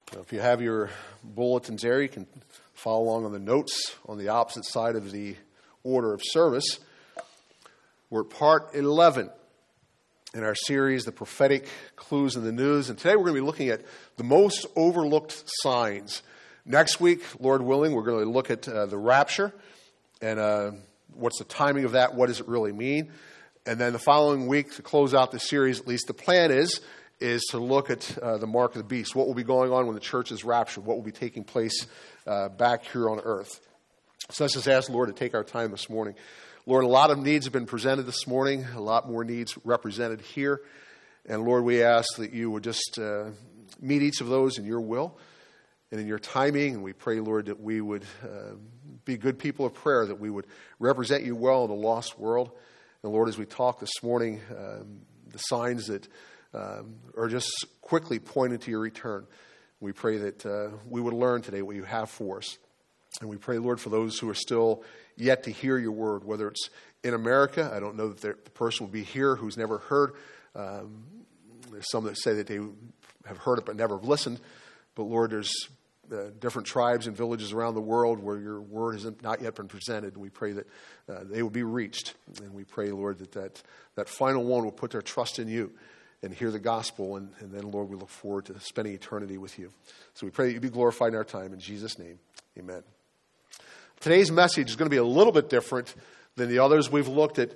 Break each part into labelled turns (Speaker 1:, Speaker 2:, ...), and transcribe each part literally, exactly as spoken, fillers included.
Speaker 1: Now, if you have your bulletins there, you can follow along on the notes on the opposite side of the order of service. We're at part eleven in our series, The Prophetic Clues in the News. And today we're going to be looking at the most overlooked signs. Next week, Lord willing, we're going to look at uh, the rapture and uh, what's the timing of that, what does it really mean. And then the following week, to close out the series, at least the plan is, is to look at uh, the mark of the beast. What will be going on when the church is raptured? What will be taking place uh, back here on earth? So let's just ask the Lord to take our time this morning. Lord, a lot of needs have been presented this morning, a lot more needs represented here. And Lord, we ask that you would just uh, meet each of those in your will and in your timing. And we pray, Lord, that we would uh, be good people of prayer, that we would represent you well in a lost world. And Lord, as we talk this morning, um, the signs that um, are just quickly pointing to your return, we pray that uh, we would learn today what you have for us. And we pray, Lord, for those who are still yet to hear your word, whether it's in America. I don't know that the person will be here who's never heard. Um, there's some that say that they have heard it but never have listened. But Lord, there's uh, different tribes and villages around the world where your word has not yet been presented. We pray that uh, they will be reached. And we pray, Lord, that that, that final one will put their trust in you and hear the gospel. And, and then, Lord, we look forward to spending eternity with you. So we pray that you be glorified in our time. In Jesus' name, amen. Today's message is going to be a little bit different than the others. We've looked at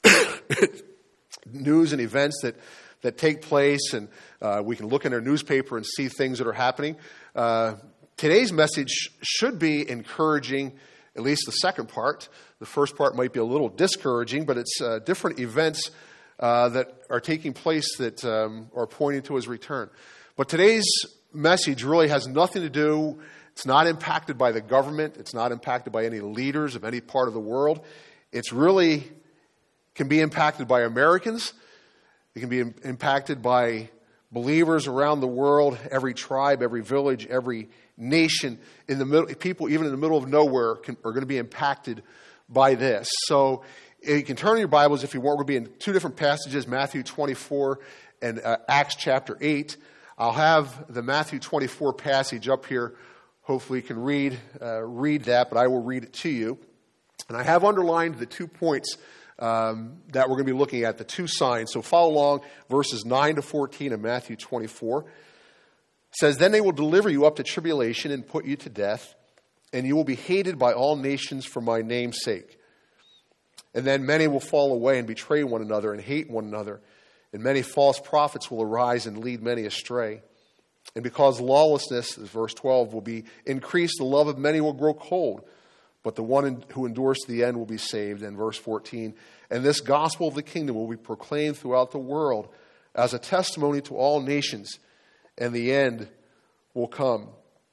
Speaker 1: news and events that, that take place, and uh, we can look in our newspaper and see things that are happening. Uh, today's message should be encouraging, at least the second part. The first part might be a little discouraging, but it's uh, different events uh, that are taking place that um, are pointing to his return. But today's message really has nothing to do. It's not impacted by the government. It's not impacted by any leaders of any part of the world. It's really can be impacted by Americans. It can be impacted by believers around the world, every tribe, every village, every nation. In the middle, people even in the middle of nowhere can, are going to be impacted by this. So you can turn in your Bibles if you want. We're going to be in two different passages, Matthew twenty-four and uh, Acts chapter eight. I'll have the Matthew twenty-four passage up here. Hopefully you can read uh, read that, but I will read it to you. And I have underlined the two points um, that we're going to be looking at, the two signs. So follow along, verses nine to fourteen of Matthew twenty-four. It says, "Then they will deliver you up to tribulation and put you to death, and you will be hated by all nations for my name's sake. And then many will fall away and betray one another and hate one another. And many false prophets will arise and lead many astray. And because lawlessness," this is verse twelve, "will be increased, the love of many will grow cold. But the one who endures to the end will be saved." And verse fourteen, "And this gospel of the kingdom will be proclaimed throughout the world as a testimony to all nations, and the end will come."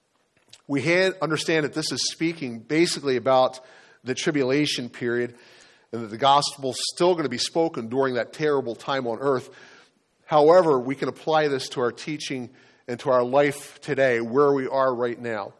Speaker 1: We had, understand that this is speaking basically about the tribulation period, and that the gospel is still going to be spoken during that terrible time on earth. However, we can apply this to our teaching and to our life today, where we are right now.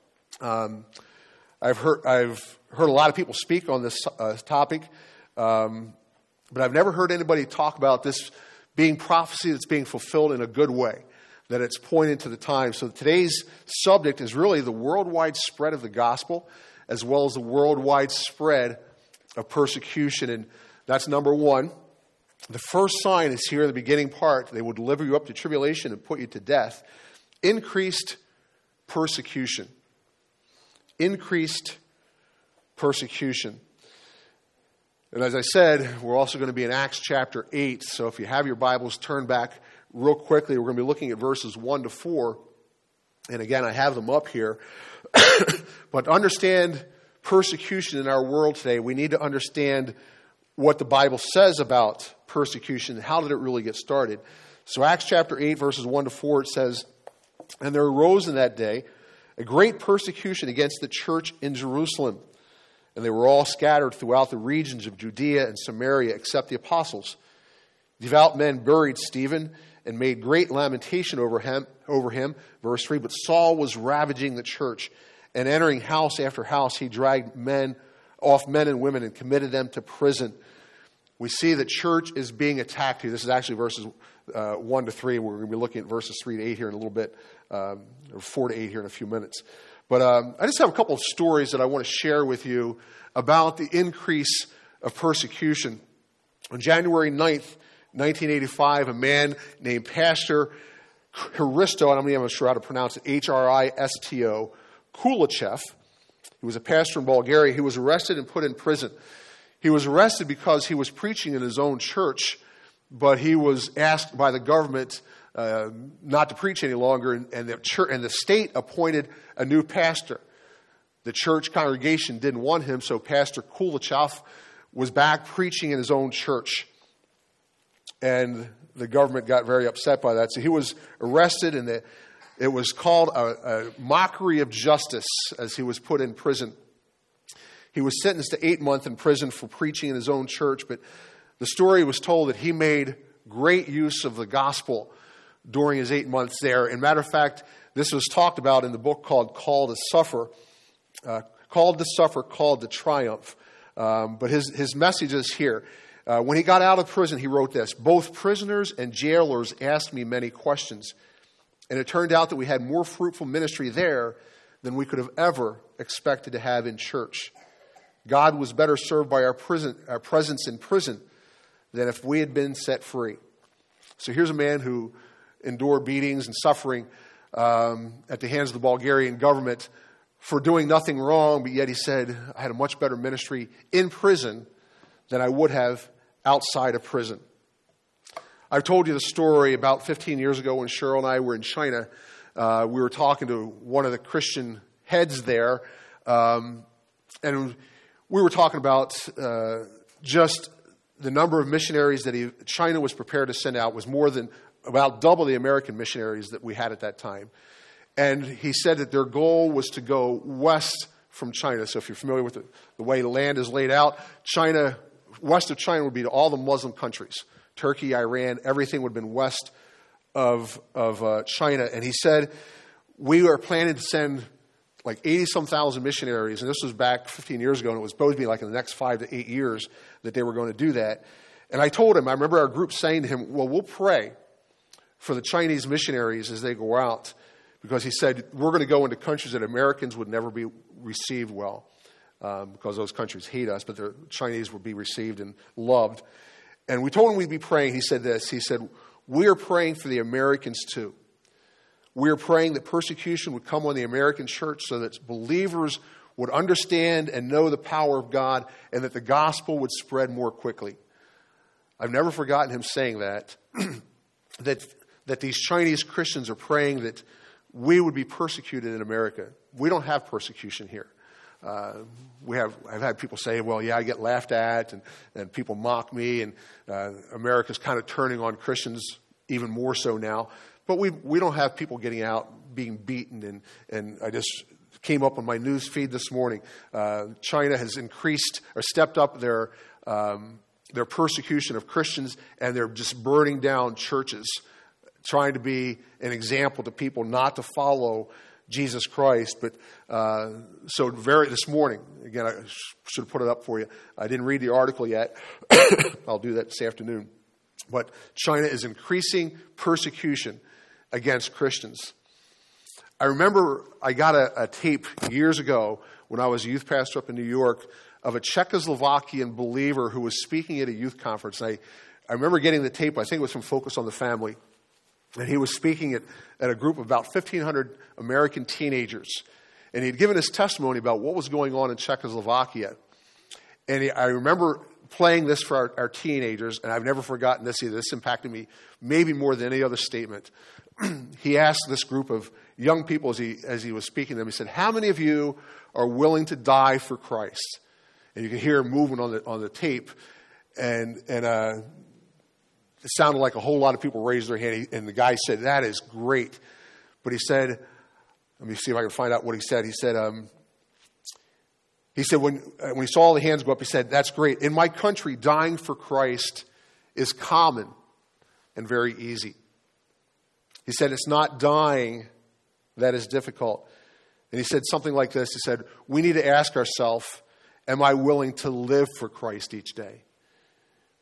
Speaker 1: Um, I've heard I've heard a lot of people speak on this uh, topic, um, but I've never heard anybody talk about this being prophecy that's being fulfilled in a good way, that it's pointed to the time. So today's subject is really the worldwide spread of the gospel, as well as the worldwide spread of persecution. And that's number one. The first sign is here in the beginning part. They will deliver you up to tribulation and put you to death. Increased persecution. Increased persecution. And as I said, we're also going to be in Acts chapter eight. So if you have your Bibles, turn back real quickly. We're going to be looking at verses one to four. And again, I have them up here. But to understand persecution in our world today, we need to understand what the Bible says about persecution. How did it really get started? So Acts chapter eight, verses one to four, it says, "And there arose in that day a great persecution against the church in Jerusalem. And they were all scattered throughout the regions of Judea and Samaria, except the apostles. Devout men buried Stephen and made great lamentation over him. Over him. Verse three, "But Saul was ravaging the church, and entering house after house, he dragged men off men and women and committed them to prison. we see that church is being attacked here. This is actually verses uh, one to three. We're going to be looking at verses three to eight here in a little bit, um, or four to eight here in a few minutes. But um, I just have a couple of stories that I want to share with you about the increase of persecution. On January ninth, nineteen eighty-five, a man named Pastor Hristo, and I'm not even sure how to pronounce it, H R I S T O, Kuleshov. He was a pastor in Bulgaria. He was arrested and put in prison. He was arrested because he was preaching in his own church, but he was asked by the government uh, not to preach any longer, and, and, the church, and the state appointed a new pastor. The church congregation didn't want him, so Pastor Kuleshov was back preaching in his own church. And the government got very upset by that. So he was arrested, and the, it was called a, a mockery of justice as he was put in prison. He was sentenced to eight months in prison for preaching in his own church, but the story was told that he made great use of the gospel during his eight months there. And matter of fact, this was talked about in the book called Called to Suffer, uh, Called to Suffer, Called to Triumph. Um, but his, his message is here. Uh, when he got out of prison, he wrote this: "Both prisoners and jailers asked me many questions, and it turned out that we had more fruitful ministry there than we could have ever expected to have in church. God was better served by our, prison, our presence in prison than if we had been set free." So here's a man who endured beatings and suffering um, at the hands of the Bulgarian government for doing nothing wrong, but yet he said, "I had a much better ministry in prison than I would have outside of prison." I've told you the story about fifteen years ago when Cheryl and I were in China. Uh, we were talking to one of the Christian heads there, um, and we were talking about uh, just the number of missionaries that he, China was prepared to send out was more than about double the American missionaries that we had at that time. And he said that their goal was to go west from China. So if you're familiar with the, the way the land is laid out, China, west of China would be to all the Muslim countries. Turkey, Iran, everything would have been west of, of uh, China. And he said, we are planning to send like eighty-some thousand missionaries, and this was back fifteen years ago, and it was supposed to be like in the next five to eight years that they were going to do that. And I told him, I remember our group saying to him, well, we'll pray for the Chinese missionaries as they go out, because he said, we're going to go into countries that Americans would never be received well, um, because those countries hate us, but the Chinese would be received and loved. And we told him we'd be praying. He said this, he said, we are praying for the Americans too. We are praying that persecution would come on the American church so that believers would understand and know the power of God, and that the gospel would spread more quickly. I've never forgotten him saying that, that, that these Chinese Christians are praying that we would be persecuted in America. We don't have persecution here. Uh, we have. I've had people say, well, yeah, I get laughed at, and, and people mock me, and uh, America's kind of turning on Christians even more so now. But we we don't have people getting out, being beaten, and, and I just came up on my news feed this morning. Uh, China has increased or stepped up their um, their persecution of Christians, and they're just burning down churches, trying to be an example to people not to follow Jesus Christ. But uh, so very this morning, again, I should have put it up for you. I didn't read the article yet. I'll do that this afternoon. But China is increasing persecution against Christians. I remember I got a, a tape years ago when I was a youth pastor up in New York of a Czechoslovakian believer who was speaking at a youth conference. And I, I remember getting the tape. I think it was from Focus on the Family. And he was speaking at, at a group of about fifteen hundred American teenagers. And he'd given his testimony about what was going on in Czechoslovakia. And he, I remember playing this for our, our teenagers, and I've never forgotten this either. This impacted me maybe more than any other statement. He asked this group of young people as he, as he was speaking to them, he said, how many of you are willing to die for Christ? And you can hear him moving on the, on the tape. And, and uh, it sounded like a whole lot of people raised their hand. And the guy said, that is great. But he said, let me see if I can find out what he said. He said, um, he said when, when he saw all the hands go up, he said, that's great. In my country, dying for Christ is common and very easy. He said, it's not dying that is difficult. And he said something like this. He said, we need to ask ourselves, am I willing to live for Christ each day?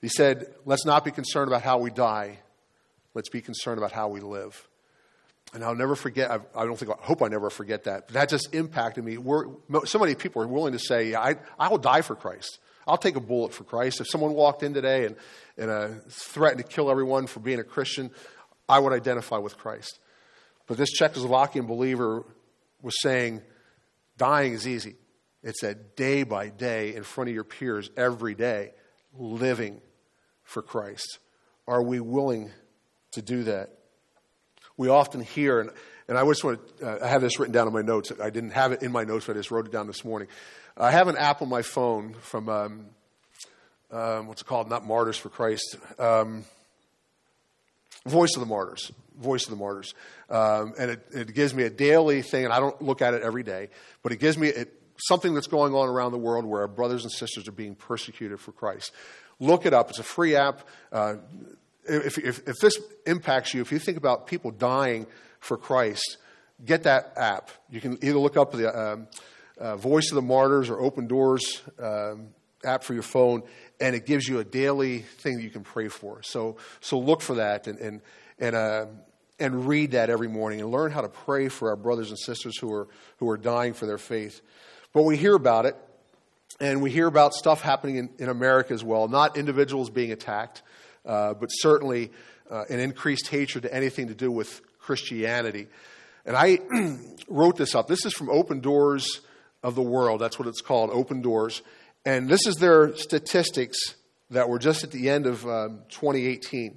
Speaker 1: He said, let's not be concerned about how we die. Let's be concerned about how we live. And I'll never forget, I, I don't think, I hope I never forget that. But that just impacted me. We're, so many people are willing to say, yeah, I, I will die for Christ. I'll take a bullet for Christ. If someone walked in today and, and uh, threatened to kill everyone for being a Christian, I would identify with Christ. But this Czechoslovakian believer was saying, dying is easy. It's a day by day in front of your peers every day, living for Christ. Are we willing to do that? We often hear, and, and I just want to, uh, I have this written down in my notes. I didn't have it in my notes, but I just wrote it down this morning. I have an app on my phone from, um, um, what's it called? Not Martyrs for Christ. Um, Voice of the Martyrs. Voice of the Martyrs. Um, and it, it gives me a daily thing, and I don't look at it every day, but it gives me it, something that's going on around the world where our brothers and sisters are being persecuted for Christ. Look it up. It's a free app. Uh, if, if, if this impacts you, if you think about people dying for Christ, get that app. You can either look up the um, uh, Voice of the Martyrs or Open Doors um, app for your phone, and it gives you a daily thing that you can pray for. So, so look for that and and and uh, and read that every morning and learn how to pray for our brothers and sisters who are who are dying for their faith. But we hear about it, and we hear about stuff happening in, in America as well. Not individuals being attacked, uh, but certainly uh, an increased hatred to anything to do with Christianity. And I wrote this up. This is from Open Doors of the World. That's what it's called, Open Doors. And this is their statistics that were just at the end of um, twenty eighteen.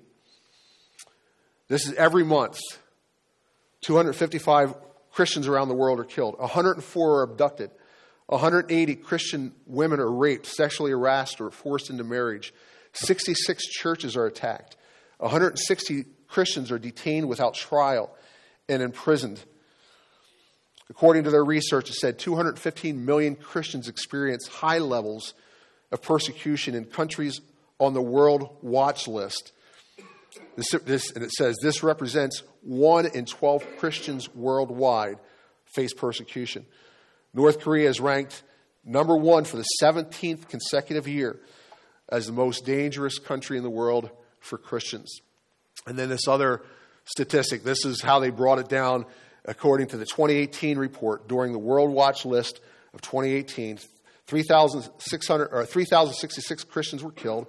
Speaker 1: This is every month. two hundred fifty-five Christians around the world are killed. one hundred four are abducted. one hundred eighty Christian women are raped, sexually harassed, or forced into marriage. sixty-six churches are attacked. one hundred sixty Christians are detained without trial and imprisoned. According to their research, it said two hundred fifteen million Christians experience high levels of persecution in countries on the World Watch List. This, this, and it says this represents one in twelve Christians worldwide face persecution. North Korea is ranked number one for the seventeenth consecutive year as the most dangerous country in the world for Christians. And then this other statistic, this is how they brought it down. According to the twenty eighteen report, during the World Watch List of twenty eighteen, three thousand six hundred or three thousand sixty-six Christians were killed.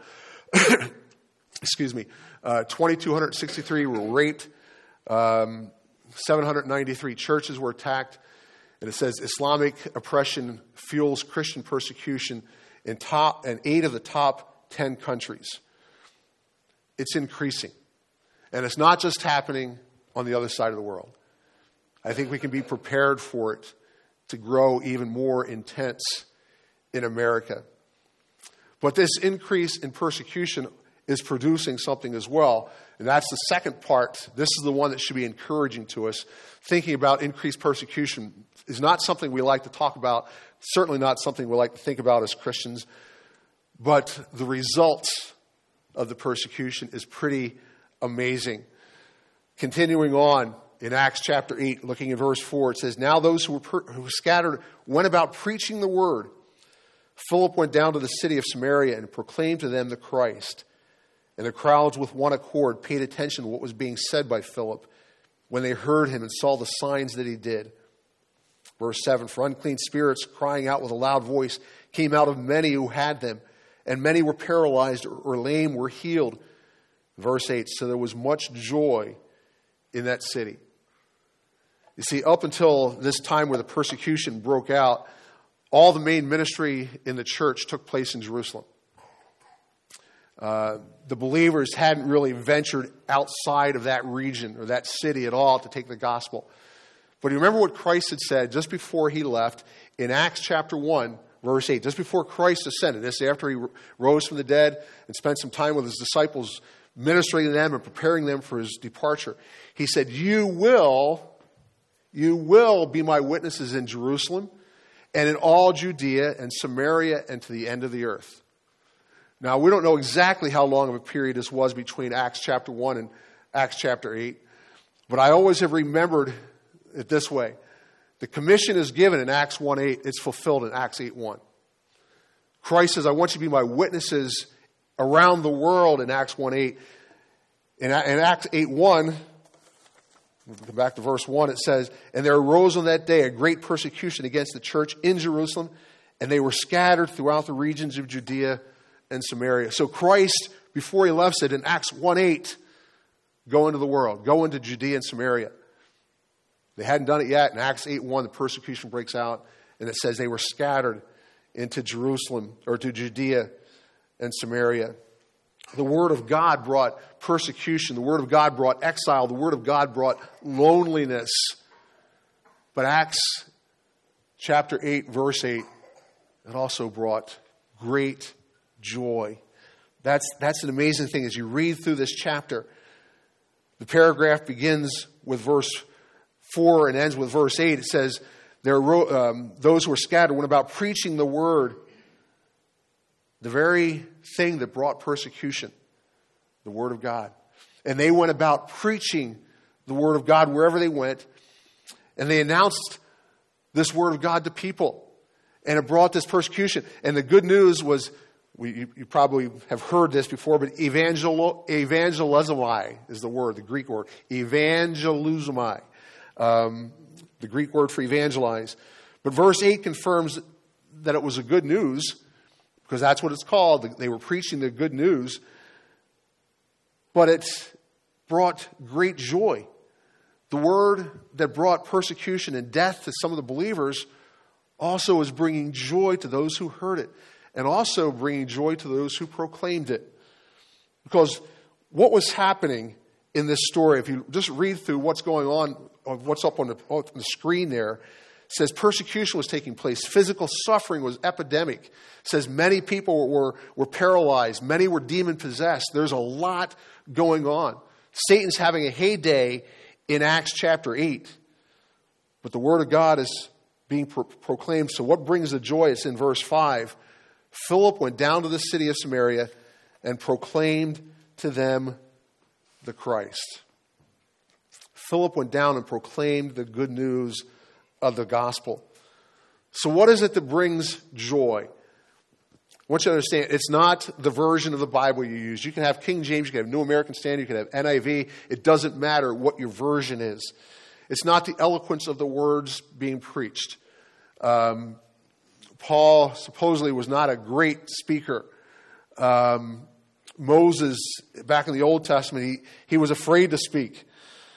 Speaker 1: Excuse me. Uh, two thousand two hundred sixty-three were raped. Um, seven hundred ninety-three churches were attacked. And it says Islamic oppression fuels Christian persecution in top in eight of the top ten countries. It's increasing. And it's not just happening on the other side of the world. I think we can be prepared for it to grow even more intense in America. But this increase in persecution is producing something as well. And that's the second part. This is the one that should be encouraging to us. Thinking about increased persecution is not something we like to talk about, certainly not something we like to think about as Christians. But the results of the persecution is pretty amazing. Continuing on, in Acts chapter eight, looking at verse four, it says, now those who were, per- who were scattered went about preaching the word. Philip went down to the city of Samaria and proclaimed to them the Christ. And the crowds with one accord paid attention to what was being said by Philip when they heard him and saw the signs that he did. Verse seven, for unclean spirits crying out with a loud voice came out of many who had them, and many were paralyzed or lame were healed. Verse eight, so there was much joy in that city. You see, up until this time where the persecution broke out, all the main ministry in the church took place in Jerusalem. Uh, the believers hadn't really ventured outside of that region or that city at all to take the gospel. But you remember what Christ had said just before he left in Acts chapter one, verse eight, just before Christ ascended, this after he rose from the dead and spent some time with his disciples ministering to them and preparing them for his departure. He said, you will, you will be my witnesses in Jerusalem and in all Judea and Samaria and to the end of the earth. Now, we don't know exactly how long of a period this was between Acts chapter one and Acts chapter eight, but I always have remembered it this way. The commission is given in Acts one eight. It's fulfilled in Acts eight one. Christ says, I want you to be my witnesses around the world in Acts one eight. In, in Acts eight one, we'll come back to verse one, it says, "And there arose on that day a great persecution against the church in Jerusalem, and they were scattered throughout the regions of Judea and Samaria." So Christ, before he left, said in Acts one eight, go into the world, go into Judea and Samaria. They hadn't done it yet. In Acts eight one, the persecution breaks out, and it says they were scattered into Jerusalem, or to Judea and Samaria. The Word of God brought persecution. The Word of God brought exile. The Word of God brought loneliness. But Acts chapter eight, verse eight, it also brought great joy. That's, that's an amazing thing. As you read through this chapter, the paragraph begins with verse four and ends with verse eight. It says, there um, those who were scattered went about preaching the Word, the very thing that brought persecution, the Word of God. And they went about preaching the Word of God wherever they went, and they announced this Word of God to people. And it brought this persecution. And the good news was, we, you, you probably have heard this before, but evangel, evangelizomai is the word, the Greek word. Evangelizomai, um, the Greek word for evangelize. But verse eight confirms that it was a good news, because that's what it's called. They were preaching the good news. But it brought great joy. The word that brought persecution and death to some of the believers also is bringing joy to those who heard it, and also bringing joy to those who proclaimed it. Because what was happening in this story, if you just read through what's going on, of what's up on the, on the screen there, it says persecution was taking place. Physical suffering was epidemic. It says many people were, were paralyzed. Many were demon-possessed. There's a lot going on. Satan's having a heyday in Acts chapter eight. But the Word of God is being pro- proclaimed. So what brings the joy? It's in verse five. Philip went down to the city of Samaria and proclaimed to them the Christ. Philip went down and proclaimed the good news of the gospel. So what is it that brings joy? I want you to understand, it's not the version of the Bible you use. You can have King James, you can have New American Standard, you can have N I V. It doesn't matter what your version is. It's not the eloquence of the words being preached. Um, Paul supposedly was not a great speaker. Um, Moses, back in the Old Testament, he, he was afraid to speak.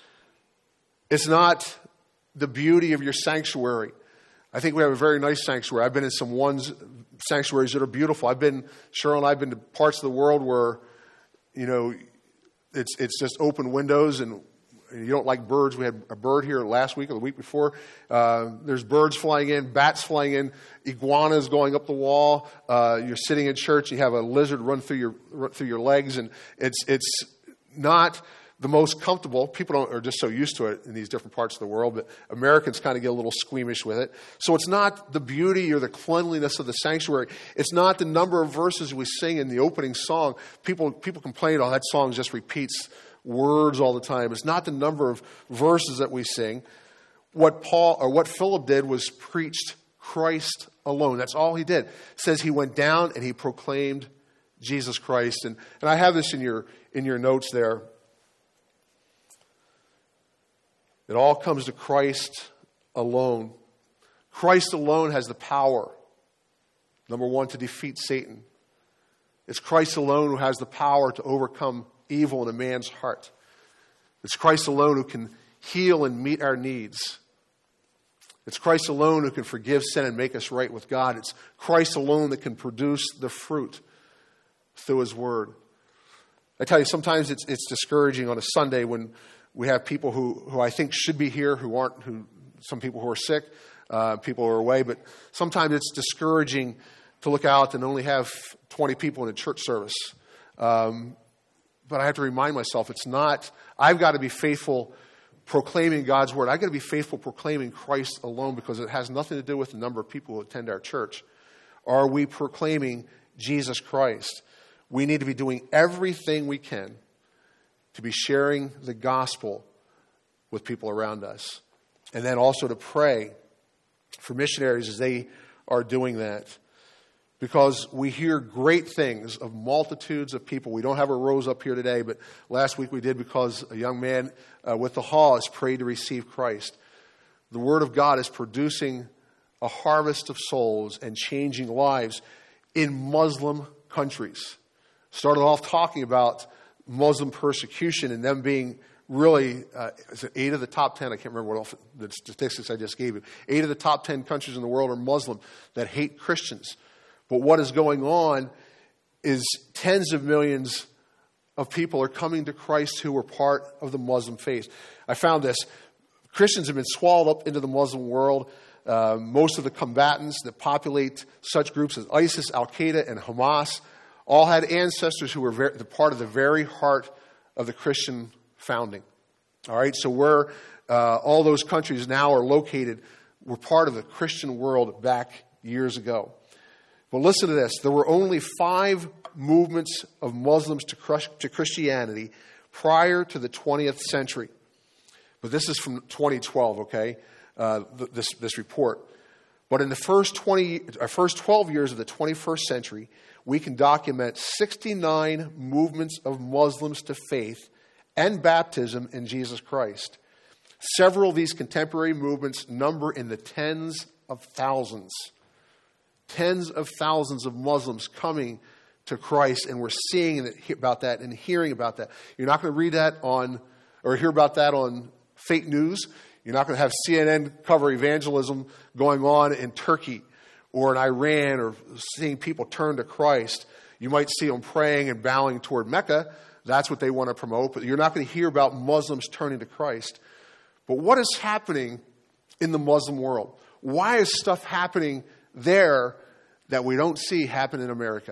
Speaker 1: It's not the beauty of your sanctuary. I think we have a very nice sanctuary. I've been in some ones sanctuaries that are beautiful. I've been, Cheryl and I have been to parts of the world where, you know, it's it's just open windows and you don't like birds. We had a bird here last week or the week before. Uh, there's birds flying in, bats flying in, iguanas going up the wall. Uh, you're sitting in church, you have a lizard run through your run through your legs, and it's it's not the most comfortable. People don't, are just so used to it in these different parts of the world, but Americans kind of get a little squeamish with it. So it's not the beauty or the cleanliness of the sanctuary. It's not the number of verses we sing in the opening song. People people complain, oh, that song just repeats words all the time. It's not the number of verses that we sing. What Paul or what Philip did was preached Christ alone. That's all he did. It says he went down and he proclaimed Jesus Christ. And, and I have this in your in your notes there. It all comes to Christ alone. Christ alone has the power, number one, to defeat Satan. It's Christ alone who has the power to overcome evil in a man's heart. It's Christ alone who can heal and meet our needs. It's Christ alone who can forgive sin and make us right with God. It's Christ alone that can produce the fruit through His Word. I tell you, sometimes it's it's discouraging on a Sunday when we have people who, who I think should be here who aren't, who some people who are sick, uh, people who are away, but sometimes it's discouraging to look out and only have twenty people in a church service. Um, but I have to remind myself, it's not, I've got to be faithful proclaiming God's Word. I've got to be faithful proclaiming Christ alone, because it has nothing to do with the number of people who attend our church. Are we proclaiming Jesus Christ? We need to be doing everything we can to be sharing the gospel with people around us. And then also to pray for missionaries as they are doing that. because we hear great things of multitudes of people. We don't have our rows up here today, but last week we did because a young man uh, with the Haws prayed to receive Christ. The Word of God is producing a harvest of souls and changing lives in Muslim countries. Started off talking about Muslim persecution and them being really, uh, is it eight of the top ten? I can't remember what all the statistics I just gave you. Eight of the top ten countries in the world are Muslim that hate Christians. But what is going on is tens of millions of people are coming to Christ who were part of the Muslim faith. I found this. Christians have been swallowed up into the Muslim world. Uh, most of the combatants that populate such groups as ISIS, Al-Qaeda, and Hamas all had ancestors who were very, the part of the very heart of the Christian founding. All right, so where uh, all those countries now are located were part of the Christian world back years ago. But listen to this. There were only five movements of Muslims to, crush, to Christianity prior to the twentieth century. But this is from twenty twelve, okay, uh, this, this report. But in the first, twenty, uh, first twelve years of the twenty-first century, we can document sixty-nine movements of Muslims to faith and baptism in Jesus Christ. Several of these contemporary movements number in the tens of thousands. Tens of thousands of Muslims coming to Christ, and we're seeing about that and hearing about that. You're not going to read that on, or hear about that on fake news. You're not going to have C N N cover evangelism going on in Turkey or in Iran, or seeing people turn to Christ. You might see them praying and bowing toward Mecca. That's what they want to promote. But you're not going to hear about Muslims turning to Christ. But what is happening in the Muslim world? Why is stuff happening there that we don't see happen in America?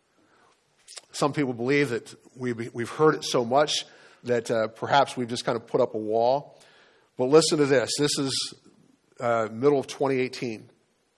Speaker 1: Some people believe that we've, we've heard it so much that uh, perhaps we've just kind of put up a wall. But listen to this. This is uh, middle of twenty eighteen.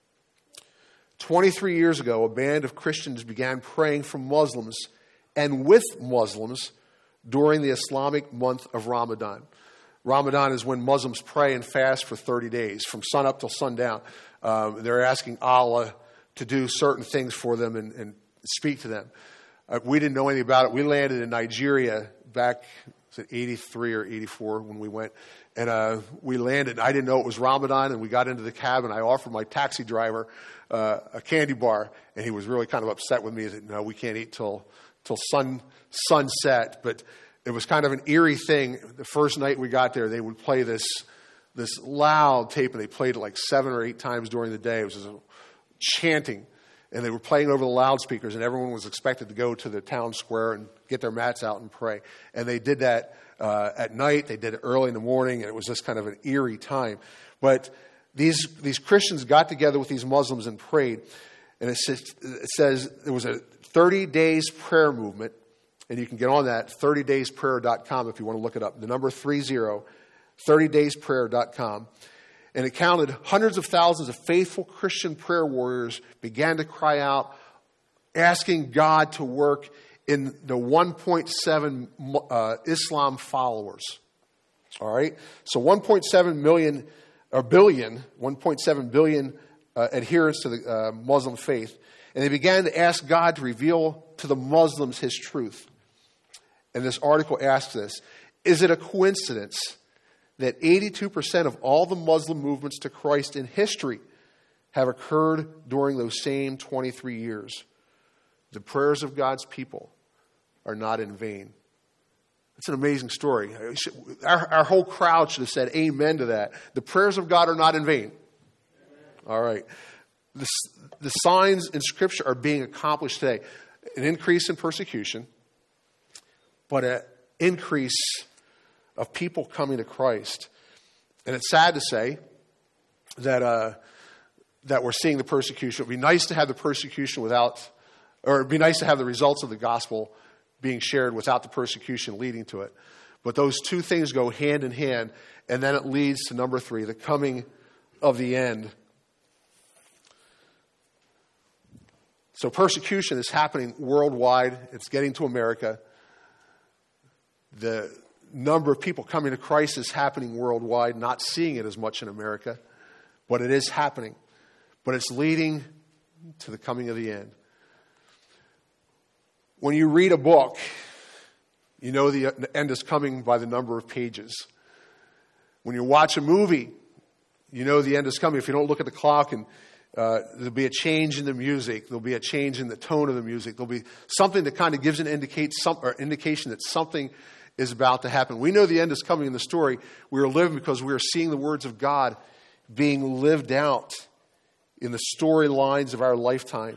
Speaker 1: twenty-three years ago, a band of Christians began praying for Muslims and with Muslims during the Islamic month of Ramadan. Ramadan is when Muslims pray and fast for thirty days, from sunup till sundown. Um, they're asking Allah to do certain things for them and, and speak to them. Uh, we didn't know anything about it. We landed in Nigeria back, was it eighty-three or eighty-four when we went? And uh, we landed. I didn't know it was Ramadan, and we got into the cab, and I offered my taxi driver uh, a candy bar, and he was really kind of upset with me. He said, no, we can't eat till till sun sunset. But it was kind of an eerie thing. The first night we got there, they would play this this loud tape, and they played it like seven or eight times during the day. It was just chanting, and they were playing over the loudspeakers, and everyone was expected to go to the town square and get their mats out and pray. And they did that uh, at night. They did it early in the morning, and it was just kind of an eerie time. But these these Christians got together with these Muslims and prayed. And it says, it says there was a thirty days prayer movement, and you can get on that, thirty days prayer dot com if you want to look it up. The number three zero, thirty days prayer dot com. And it counted hundreds of thousands of faithful Christian prayer warriors began to cry out, asking God to work in the one point seven uh, Islam followers. All right? So one point seven million, or billion, one point seven billion uh, adherents to the uh, Muslim faith. And they began to ask God to reveal to the Muslims his truth. And this article asks this: is it a coincidence that eighty-two percent of all the Muslim movements to Christ in history have occurred during those same twenty-three years? The prayers of God's people are not in vain. It's an amazing story. Our, our whole crowd should have said amen to that. The prayers of God are not in vain. All right. The, the signs in Scripture are being accomplished today. An increase in persecution, but an increase of people coming to Christ. And it's sad to say that uh, that we're seeing the persecution. It would be nice to have the persecution without, or it would be nice to have the results of the gospel being shared without the persecution leading to it. But those two things go hand in hand, and then it leads to number three, the coming of the end. So persecution is happening worldwide. It's getting to America. The number of people coming to Christ is happening worldwide, not seeing it as much in America, but it is happening. But it's leading to the coming of the end. When you read a book, you know the end is coming by the number of pages. When you watch a movie, you know the end is coming. If you don't look at the clock, and uh, there'll be a change in the music, there'll be a change in the tone of the music, there'll be something that kind of gives an indicate some, or indication that something is about to happen. We know the end is coming in the story. We are living because we are seeing the words of God being lived out in the storylines of our lifetime.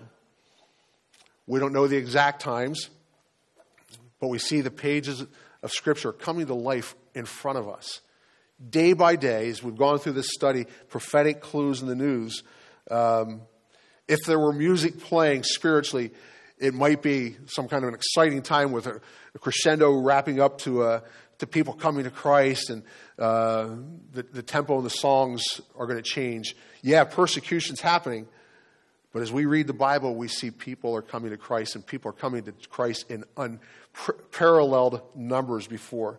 Speaker 1: We don't know the exact times, but we see the pages of Scripture coming to life in front of us. Day by day, as we've gone through this study, prophetic clues in the news, um, if there were music playing spiritually, it might be some kind of an exciting time with a, a crescendo wrapping up to uh, to people coming to Christ, and uh, the, the tempo and the songs are going to change. Yeah, persecution's happening, but as we read the Bible, we see people are coming to Christ, and people are coming to Christ in unparalleled numbers before.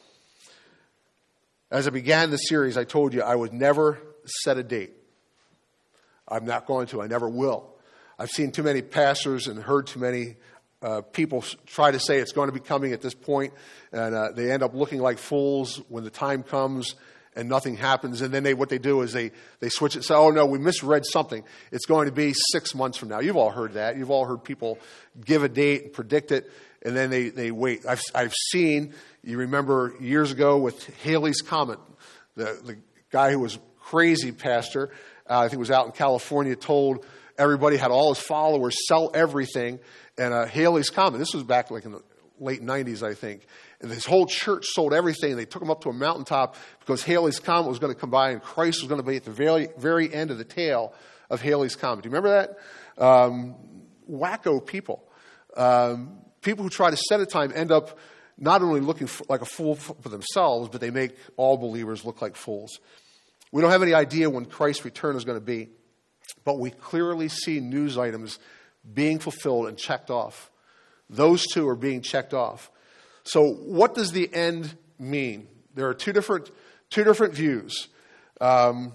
Speaker 1: As I began the series, I told you I would never set a date. I'm not going to. I never will. I've seen too many pastors and heard too many uh, people try to say it's going to be coming at this point, and uh, they end up looking like fools when the time comes and nothing happens. And then they, what they do is they, they switch it and say, oh, no, we misread something. It's going to be six months from now. You've all heard that. You've all heard people give a date and predict it, and then they, they wait. I've, I've seen, you remember years ago with Halley's Comet, the, the guy who was crazy pastor, uh, I think was out in California, told everybody, had all his followers sell everything, and uh, Halley's Comet, this was back like in the late nineties, I think, and his whole church sold everything, and they took him up to a mountaintop because Halley's Comet was going to come by, and Christ was going to be at the very, very end of the tail of Halley's Comet. Do you remember that? Um, wacko people. Um, people who try to set a time end up not only looking for, like a fool for themselves, but they make all believers look like fools. We don't have any idea when Christ's return is going to be, but we clearly see news items being fulfilled and checked off. Those two are being checked off. So what does the end mean? There are two different two different views. Um,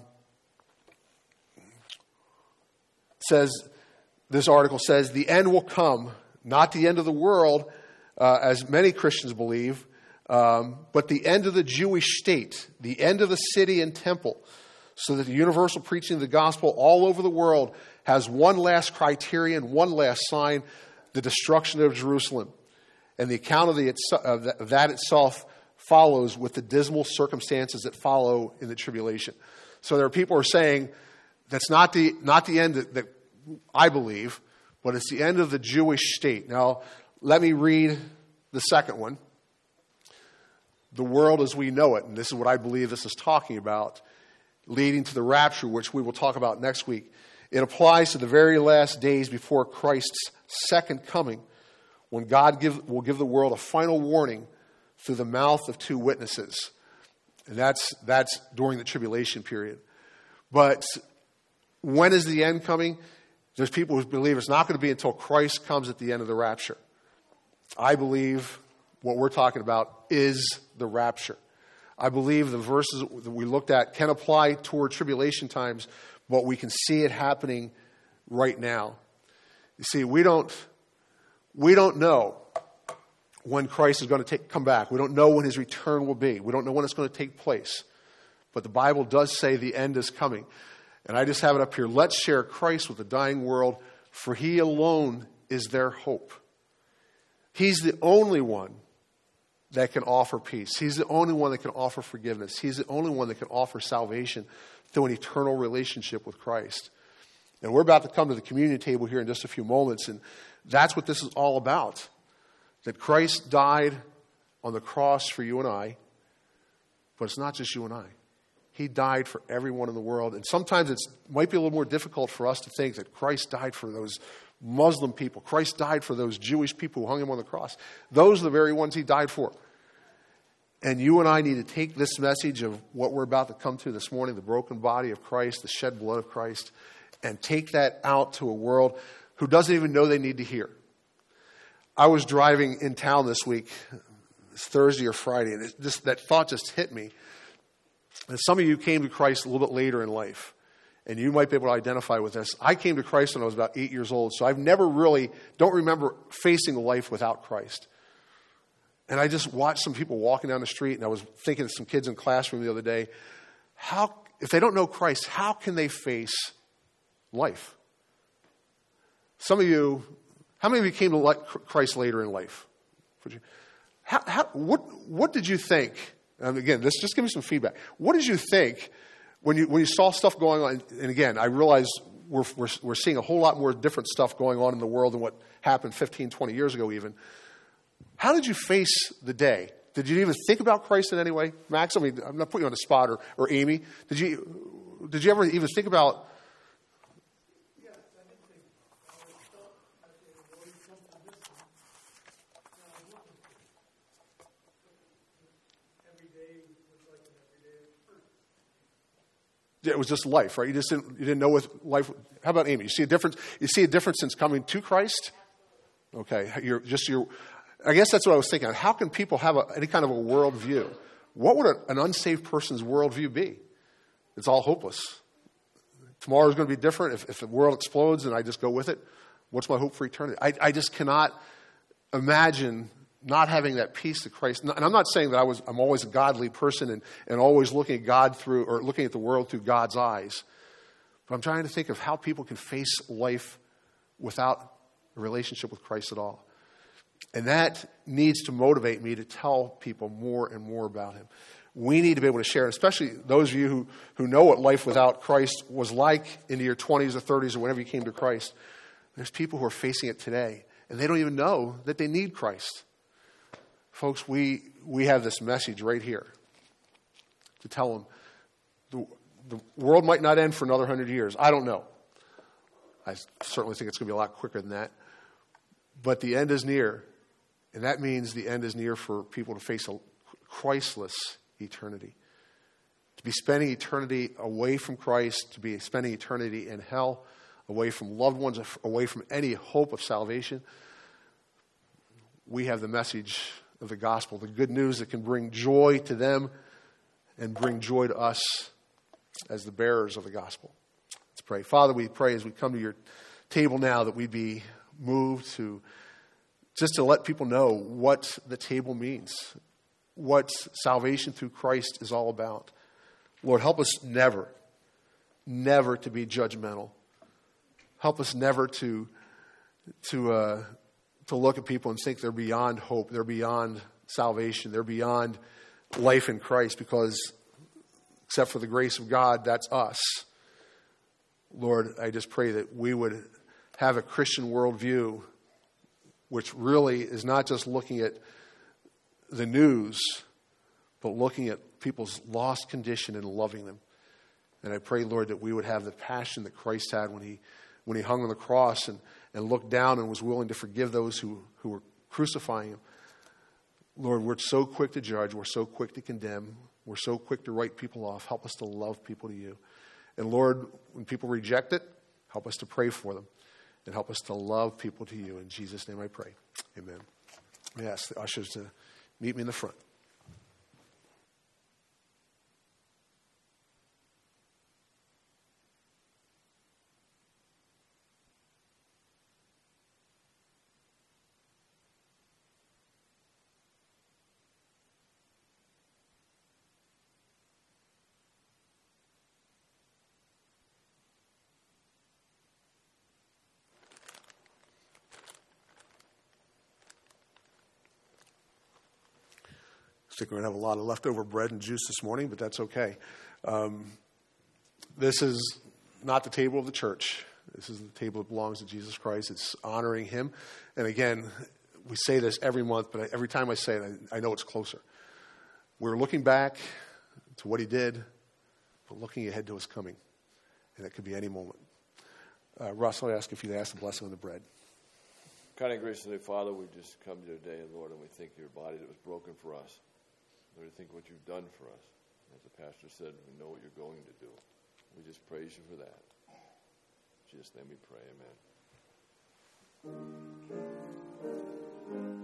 Speaker 1: says this article says the end will come, not the end of the world, uh, as many Christians believe, um, but the end of the Jewish state, the end of the city and temple, so that the universal preaching of the gospel all over the world has one last criterion, one last sign, the destruction of Jerusalem. And the account of, the, of that itself follows with the dismal circumstances that follow in the tribulation. So there are people who are saying that's not the, not the end that, that I believe, but it's the end of the Jewish state. Now, let me read the second one. The world as we know it, and this is what I believe this is talking about, leading to the rapture, which we will talk about next week. It applies to the very last days before Christ's second coming, when God give, will give the world a final warning through the mouth of two witnesses. And that's, that's during the tribulation period. But when is the end coming? There's people who believe it's not going to be until Christ comes at the end of the rapture. I believe what we're talking about is the rapture. I believe the verses that we looked at can apply toward tribulation times, but we can see it happening right now. You see, we don't we don't know when Christ is going to take, come back. We don't know when his return will be. We don't know when it's going to take place. But the Bible does say the end is coming. And I just have it up here. Let's share Christ with the dying world, for he alone is their hope. He's the only one that can offer peace. He's the only one that can offer forgiveness. He's the only one that can offer salvation through an eternal relationship with Christ. And we're about to come to the communion table here in just a few moments, and that's what this is all about. That Christ died on the cross for you and I, but it's not just you and I. He died for everyone in the world. And sometimes it might be a little more difficult for us to think that Christ died for those Muslim people. Christ died for those Jewish people who hung him on the cross. Those are the very ones he died for. And you and I need to take this message of what we're about to come to this morning, the broken body of Christ, the shed blood of Christ, and take that out to a world who doesn't even know they need to hear. I was driving in town this week, it's Thursday or Friday, and it just, that thought just hit me. And some of you came to Christ a little bit later in life. and you might be able to identify with this. I came to Christ when I was about eight years old, so I've never really, don't remember facing life without Christ. And I just watched some people walking down the street, and I was thinking of some kids in classroom the other day, how, if they don't know Christ, how can they face life? Some of you, how many of you came to Christ later in life? How, how, what, what did you think? And again, this just give me some feedback. What did you think when you when you saw stuff going on? And again, I realize we're, we're we're seeing a whole lot more different stuff going on in the world than what happened fifteen, twenty years ago even. How did you face the day? Did you even think about Christ in any way? Max, I mean, I'm not putting you on the spot, or, or Amy. Did you did you ever even think about?
Speaker 2: Yes, I did think. I felt I said, well, you come to this one. Now I'm looking for it. Every day was like an everyday experience.
Speaker 1: Yeah, it was just life, right? You just didn't you didn't know what life. How about Amy? You see a difference? You see a difference since coming to Christ? Okay, you're just your. I guess that's what I was thinking. How can people have a, any kind of a worldview? What would a, an unsaved person's worldview be? It's all hopeless. Tomorrow is going to be different. If, if the world explodes and I just go with it, what's my hope for eternity? I, I just cannot imagine not having that peace that Christ. And I'm not saying that I was, I'm always a godly person and, and always looking at God through, or looking at the world through God's eyes. But I'm trying to think of how people can face life without a relationship with Christ at all. And that needs to motivate me to tell people more and more about him. We need to be able to share, especially those of you who, who know what life without Christ was like into your twenties or thirties or whenever you came to Christ. There's people who are facing it today, and they don't even know that they need Christ. Folks, we we have this message right here to tell them the, the world might not end for another hundred years. I don't know. I certainly think it's going to be a lot quicker than that. But the end is near, and that means the end is near for people to face a Christless eternity. To be spending eternity away from Christ, to be spending eternity in hell, away from loved ones, away from any hope of salvation. We have the message of the gospel, the good news that can bring joy to them and bring joy to us as the bearers of the gospel. Let's pray. Father, we pray as we come to your table now that we be moved to just to let people know what the table means, what salvation through Christ is all about. Lord, help us never, never to be judgmental. Help us never to to uh, to look at people and think they're beyond hope, they're beyond salvation, they're beyond life in Christ, because except for the grace of God, that's us. Lord, I just pray that we would have a Christian worldview, which really is not just looking at the news, but looking at people's lost condition and loving them. And I pray, Lord, that we would have the passion that Christ had when he when he hung on the cross and, and looked down and was willing to forgive those who, who were crucifying him. Lord, we're so quick to judge. We're so quick to condemn. We're so quick to write people off. Help us to love people to you. And Lord, when people reject it, help us to pray for them. And help us to love people to you. In Jesus' name I pray. Amen. I ask the ushers to meet me in the front. I think we're going to have a lot of leftover bread and juice this morning, but that's okay. Um, this is not the table of the church. This is the table that belongs to Jesus Christ. It's honoring him. And again, we say this every month, but every time I say it, I, I know it's closer. We're looking back to what he did, but looking ahead to his coming. And it could be any moment. Uh, Russ, I'll ask if you'd ask the blessing on the bread.
Speaker 3: Kind of graciously, Father, we just come to you today, Lord, and we thank your body that was broken for us. Lord, we think what you've done for us. As the pastor said, we know what you're going to do. We just praise you for that. In Jesus' name we pray, amen.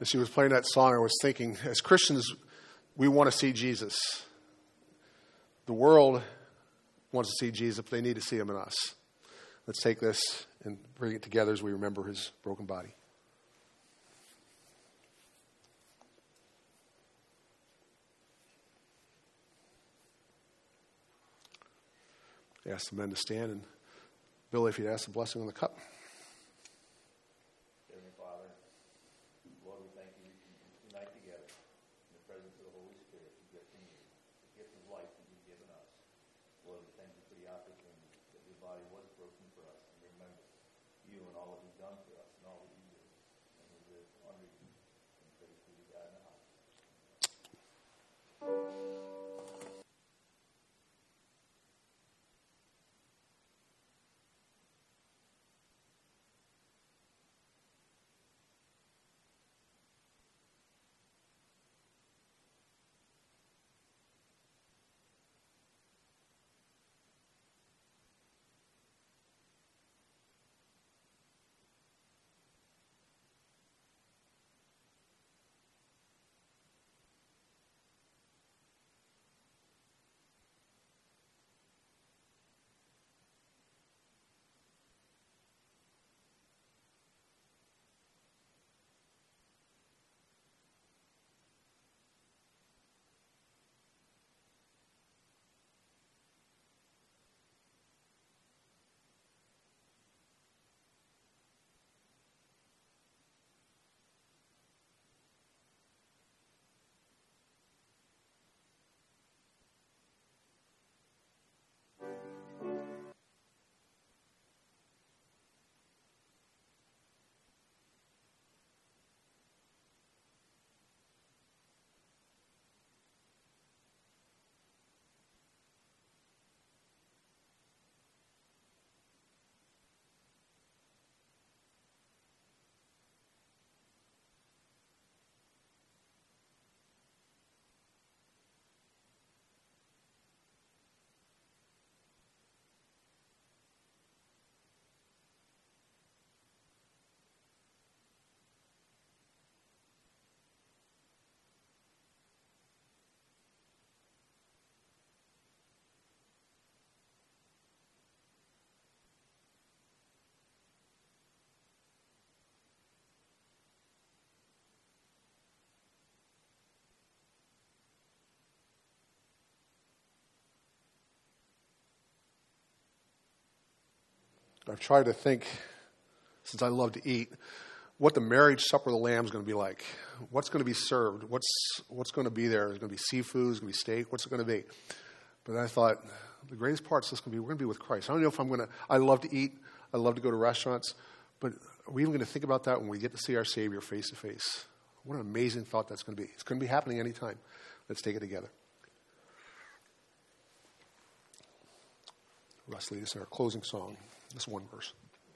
Speaker 1: As she was playing that song, I was thinking, as Christians, we want to see Jesus. The world wants to see Jesus, but they need to see him in us. Let's take this and bring it together as we remember his broken body. I ask the men to stand, and Billy, if you'd ask the blessing on the cup.
Speaker 4: Heavenly Father, Lord, we thank you we can unite together in the presence of the Holy Spirit, the gift from you, the gift of life that you've given us. Lord, we thank you for the opportunity that your body was broken for us, and remember you and all that you've done for us and all that you do. And we live under you and praise be to God in the house.
Speaker 1: I've tried to think, since I love to eat, what the marriage supper of the Lamb is going to be like. What's going to be served? What's what's going to be there? Is it going to be seafood? Is it going to be steak? What's it going to be? But I thought, the greatest part is going to be, we're going to be with Christ. I don't know if I'm going to, I love to eat. I love to go to restaurants. But are we even going to think about that when we get to see our Savior face to face? What an amazing thought that's going to be. It's going to be happening anytime. Let's take it together. Russ, lead us in our closing song. This one verse.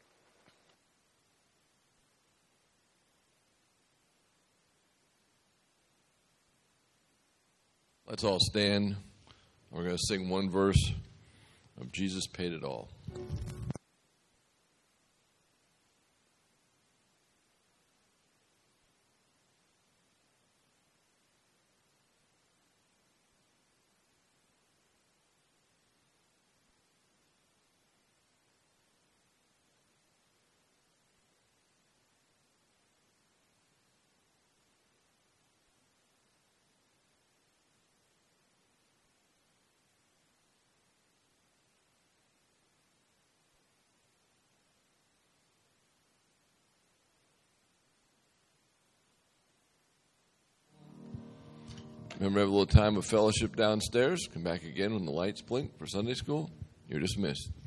Speaker 3: Let's all stand. We're going to sing one verse of Jesus Paid It All. Remember, have a little time of fellowship downstairs. Come back again when the lights blink for Sunday school. You're dismissed.